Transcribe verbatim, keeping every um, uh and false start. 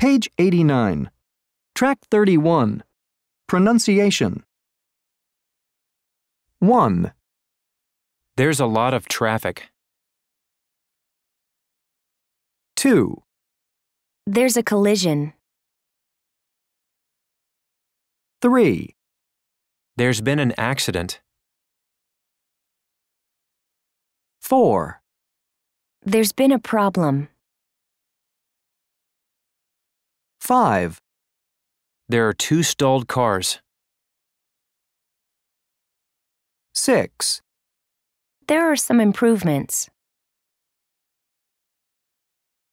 Page eighty-nine. Track thirty-one. Pronunciation. one. There's a lot of traffic. two. There's a collision. three. There's been an accident. four. There's been a problem. five. There are two stalled cars. six. There are some improvements.